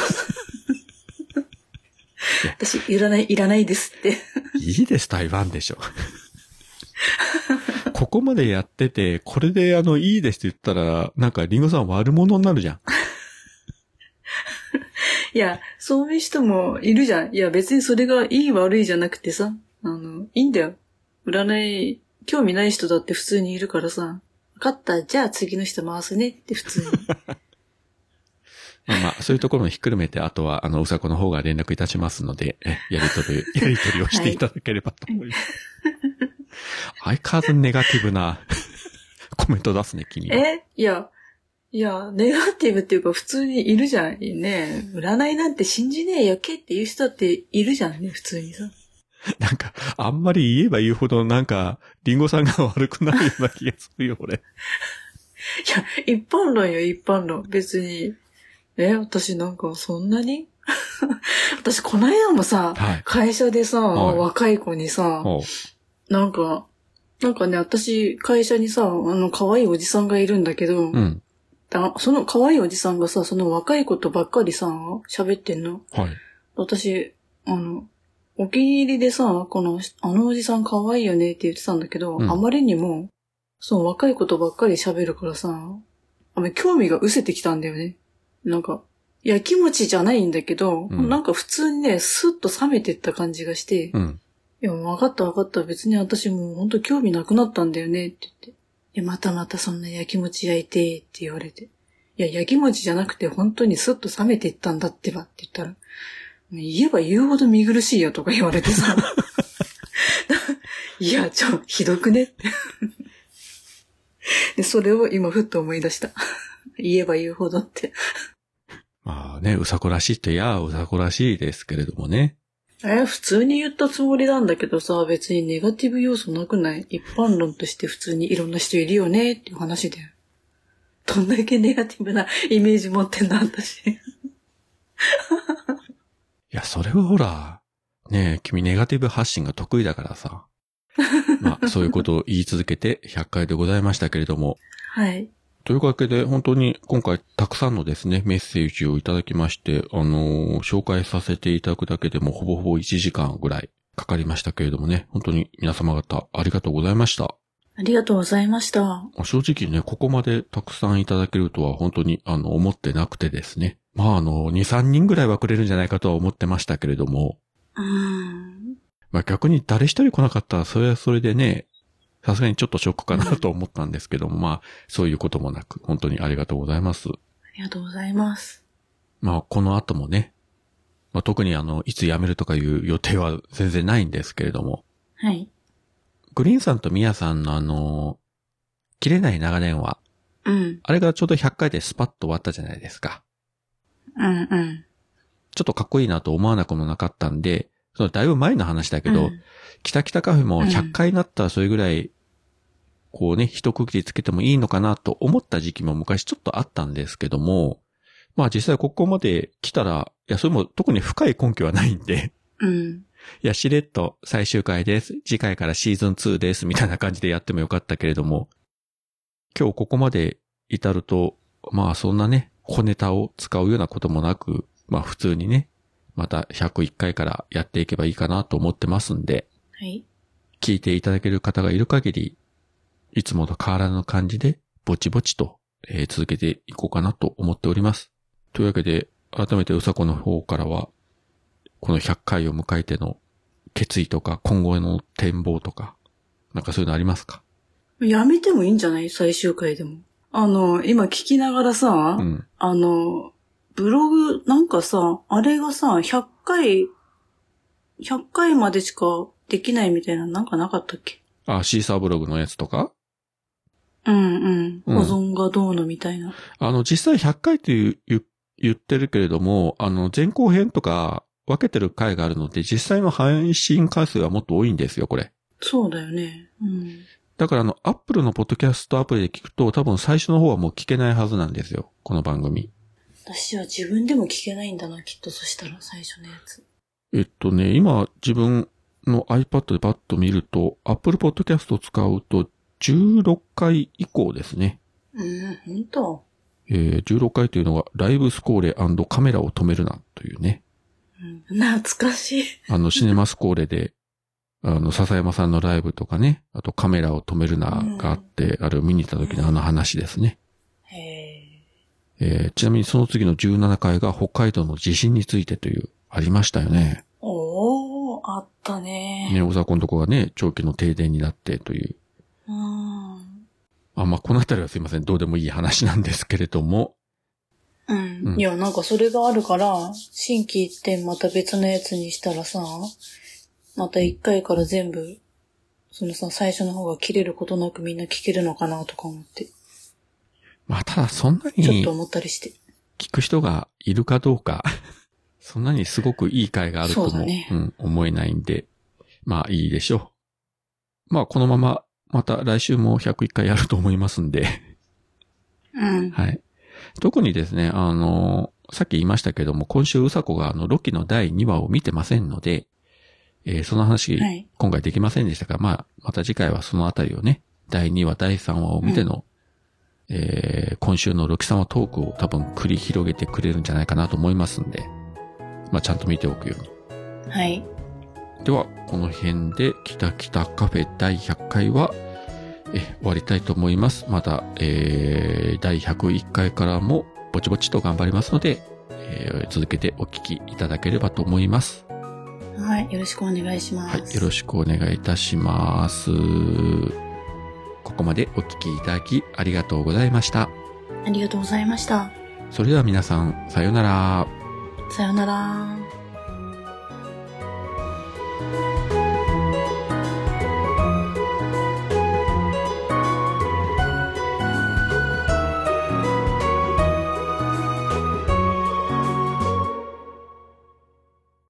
私、占いいらないですって。 いいですとは言わんでしょ。ここまでやってて、これでいいですって言ったら、なんかリンゴさん悪者になるじゃん。 いや、そういう人もいるじゃん。いや、別にそれがいい悪いじゃなくてさ、いいんだよ。占い、興味ない人だって普通にいるからさ、分かった、じゃあ次の人回すねって普通に。 まあ、そういうところもひっくるめて、あとは、うさこの方が連絡いたしますので、やりとりをしていただければと思います。はい、相変わらずネガティブなコメント出すね、君は。 いや、ネガティブっていうか普通にいるじゃん。ね占いなんて信じねえよけっていう人っているじゃんね、普通にさ。 なんか、あんまり言えば言うほど、なんか、リンゴさんが悪くなるような気がするよ、俺。いや、一般論よ、一般論。別に。私なんかそんなに私この間もさ、会社でさ、若い子にさ、なんかね、私会社にさ、可愛いおじさんがいるんだけど、その可愛いおじさんがさ、その若い子とばっかりさ、喋ってんの。私、お気に入りでさ、あのおじさん可愛いよねって言ってたんだけど、あまりにも、その若い子とばっかり喋るからさ、興味が失せてきたんだよね。なんか、やきもちじゃないんだけど、なんか普通にね、スッと冷めてった感じがして、いや、わかった、別に私もうほんと興味なくなったんだよねって言って、いや、またそんなやきもち焼いてって言われて、いや、やきもちじゃなくて本当にスッと冷めていったんだってばって言ったら、言えば言うほど見苦しいよとか言われてさ、いや、ひどくねってで、それを今ふっと思い出した。言えば言うほどって。 まあね、うさこらしいってうさこらしいですけれどもね。 普通に言ったつもりなんだけどさ、別にネガティブ要素なくない？一般論として普通にいろんな人いるよねっていう話で。 どんだけネガティブなイメージ持ってんの、私。いや、それはほら、ねえ、君ネガティブ発信が得意だからさ。まあ、そういうことを言い続けて100回でございましたけれども。 はい。 というわけで、本当に今回たくさんのですね、メッセージをいただきまして、紹介させていただくだけでもほぼほぼ1時間ぐらいかかりましたけれどもね、本当に皆様方ありがとうございました。 ありがとうございました。 正直ね、ここまでたくさんいただけるとは本当に思ってなくてですね。まあ2、3人ぐらいはくれるんじゃないかとは思ってましたけれども。まあ逆に誰一人来なかったらそれはそれでね、さすがにちょっとショックかなと思ったんですけども、まあそういうこともなく、本当にありがとうございます。 ありがとうございます。まあこの後もね、まあ特にいつ辞めるとかいう予定は全然ないんですけれども。 はい。 グリーンさんとミヤさんの切れない長電話。 うん。 あれがちょうど100回でスパッと終わったじゃないですか。 うんうん。 ちょっとかっこいいなと思わなくもなかったんで、そのだいぶ前の話だけど、キタキタカフェも100回になったらそれぐらい、こうね、一区切りつけてもいいのかなと思った時期も昔ちょっとあったんですけども、まあ実際ここまで来たら、いや、それも特に深い根拠はないんで、 うん。 いや、しれっと最終回です。次回からシーズン2です。みたいな感じでやってもよかったけれども、今日ここまで至ると、まあそんなね、小ネタを使うようなこともなく、まあ普通にね、また101回からやっていけばいいかなと思ってますんで、 はい。 聞いていただける方がいる限り、いつもと変わらぬ感じで、ぼちぼちと、続けていこうかなと思っております。というわけで、改めてうさこの方からは、この100回を迎えての決意とか、今後の展望とか、なんかそういうのありますか？ やめてもいいんじゃない？最終回でも。今聞きながらさ、 うん、 ブログ、なんかさ、あれがさ、100回までしかできないみたいな、なんかなかったっけ？ あ、シーサーブログのやつとか？ うんうん。保存がどうのみたいな。 実際100回って言ってるけれども、前後編とか分けてる回があるので、実際の配信回数はもっと多いんですよ、これ。 そうだよね。うん。 だからApple のポッドキャストアプリで聞くと、多分最初の方はもう聞けないはずなんですよ、この番組。 私は自分でも聞けないんだな、きっと。そしたら最初のやつ。 今自分の iPad でパッと見ると、Apple Podcast を使うと16回以降ですね。 ほんと 16回というのが、ライブスコーレ&カメラを止めるなというね。 懐かしい。 シネマスコーレで、笹山さんのライブとかね、あとカメラを止めるながあって、あれを見に行った時の話ですね。ちなみにその次の17回が北海道の地震についてという、ありましたよね。 あったね。 ね、小沢のとこがね、長期の停電になってという。まあ、このあたりはすいません、どうでもいい話なんですけれども。 いや、なんかそれがあるから、新規一点また別のやつにしたらさ、また1回から全部、最初の方が切れることなくみんな聞けるのかなとか思って。 まあ、ただそんなに、 ちょっと思ったりして。 聞く人がいるかどうか、そんなにすごくいい回があるとも、思えないんで、まあいいでしょう。まあこのまま、また来週も101回やると思いますんで。はい。特にですね、さっき言いましたけども、今週うさこがロキの第2話を見てませんので、その話、今回できませんでしたが、まあ、また次回はそのあたりをね、第2話、第3話を見ての、今週のロキ様トークを多分繰り広げてくれるんじゃないかなと思いますんで、まあちゃんと見ておくように。 はい。 では、この辺で、キタキタカフェ第100回は、終わりたいと思います。また、第101回からも、ぼちぼちと頑張りますので、続けてお聞きいただければと思います。 はい。よろしくお願いします。 はい。よろしくお願いいたします。ここまでお聞きいただきありがとうございました。 ありがとうございました。 それでは皆さん、さようなら。 さようなら。